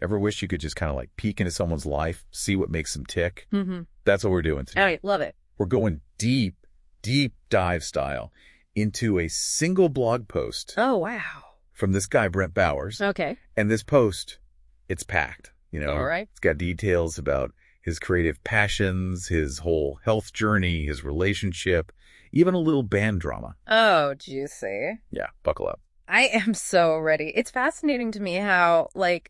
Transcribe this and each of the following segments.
Ever wish you could just kind of like peek into someone's life, see what makes them tick? Mm-hmm. That's what we're doing today. All right, love it. We're going deep, deep dive style into a single blog post Oh, wow. from this guy, Brent Bowers. Okay. And this post, it's packed, All right. It's got details about his creative passions, his whole health journey, his relationship, even a little band drama. Oh, juicy. Yeah, buckle up. I am so ready. It's fascinating to me how, like,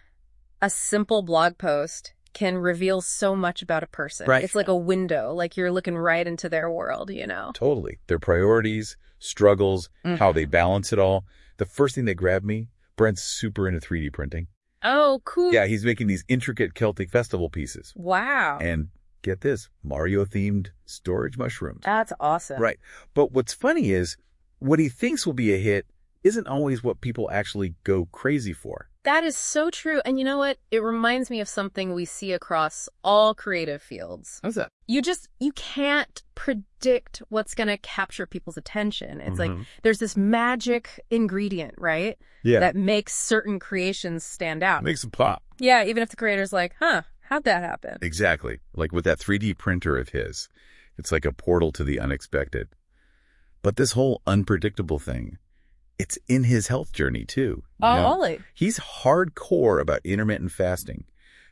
a simple blog post can reveal so much about a person. Right. It's like a window, like you're looking right into their world, Totally. Their priorities, struggles, how they balance it all. The first thing that grabbed me, Brent's super into 3D printing. Oh, cool. Yeah, he's making these intricate Celtic festival pieces. Wow. And get this, Mario-themed storage mushrooms. That's awesome. Right. But what's funny is what he thinks will be a hit isn't always what people actually go crazy for. That is so true. And you know what? It reminds me of something we see across all creative fields. How's that? You can't predict what's going to capture people's attention. It's like there's this magic ingredient, right? Yeah. That makes certain creations stand out. Makes them pop. Yeah, even if the creator's like, how'd that happen? Exactly. Like with that 3D printer of his, it's like a portal to the unexpected. But this whole unpredictable thing, it's in his health journey too. He's hardcore about intermittent fasting,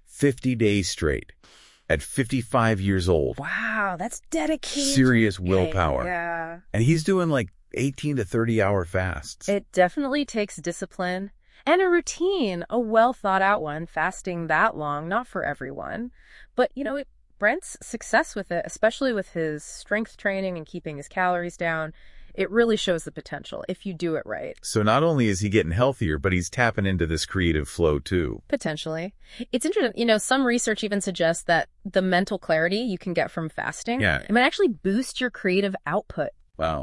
50 days straight, at 55 years old. Wow, that's dedication. Serious willpower. Yeah. And he's doing like 18 to 30-hour fasts. It definitely takes discipline and a routine, a well thought out one. Fasting that long, not for everyone. But, Brent's success with it, especially with his strength training and keeping his calories down, it really shows the potential if you do it right. So not only is he getting healthier, but he's tapping into this creative flow too. Potentially. It's interesting. Some research even suggests that the mental clarity you can get from fasting, it might actually boost your creative output. Wow.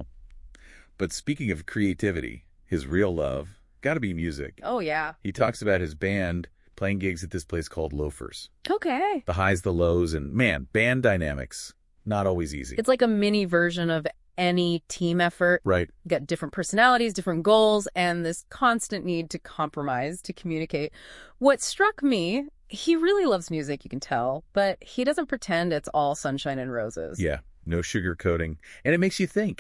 But speaking of creativity, his real love, gotta be music. Oh, yeah. He talks about his band playing gigs at this place called Loafers. Okay. The highs, the lows, and man, band dynamics, not always easy. It's like a mini version of any team effort. Right. You got different personalities, different goals, and this constant need to compromise, to communicate. What struck me, he really loves music, you can tell, but he doesn't pretend it's all sunshine and roses. Yeah, no sugarcoating. And it makes you think,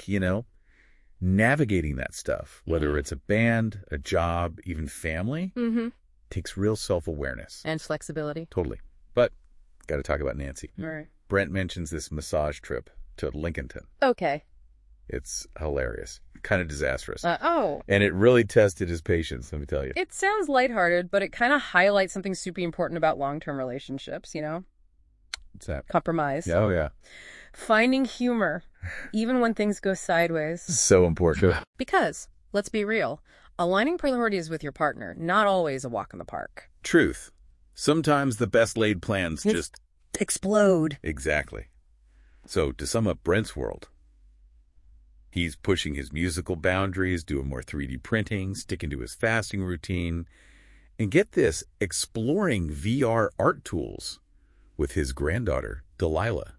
navigating that stuff, whether it's a band, a job, even family, takes real self-awareness. And flexibility. Totally. But got to talk about Nancy. All right. Brent mentions this massage trip to Lincolnton. Okay. It's hilarious. Kind of disastrous. And it really tested his patience, let me tell you. It sounds lighthearted, but it kind of highlights something super important about long-term relationships, What's that? Compromise. Oh, yeah. Finding humor, even when things go sideways. So important. Because, let's be real, aligning priorities with your partner, not always a walk in the park. Truth. Sometimes the best laid plans just explode. Exactly. So, to sum up Brent's world, he's pushing his musical boundaries, doing more 3D printing, sticking to his fasting routine, and get this, exploring VR art tools with his granddaughter, Delilah.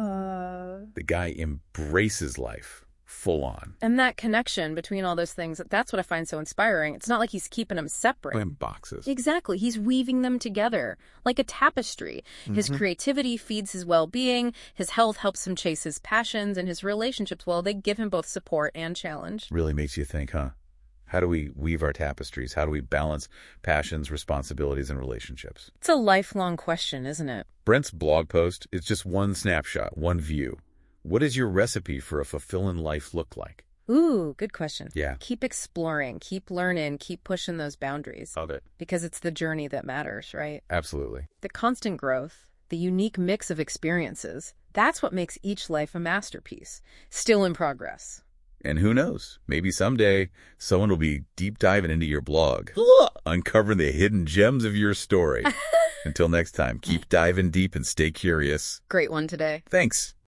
The guy embraces life full on. And that connection between all those things, that's what I find so inspiring. It's not like he's keeping them separate. In boxes. Exactly. He's weaving them together like a tapestry. His creativity feeds his well-being. His health helps him chase his passions, and his relationships, well, they give him both support and challenge. Really makes you think, huh? How do we weave our tapestries? How do we balance passions, responsibilities, and relationships? It's a lifelong question, isn't it? Brent's blog post is just one snapshot, one view. What does your recipe for a fulfilling life look like? Ooh, good question. Yeah. Keep exploring, keep learning, keep pushing those boundaries. Love it. Because it's the journey that matters, right? Absolutely. The constant growth, the unique mix of experiences, that's what makes each life a masterpiece. Still in progress. And who knows, maybe someday someone will be deep diving into your blog, uncovering the hidden gems of your story. Until next time, keep diving deep and stay curious. Great one today. Thanks.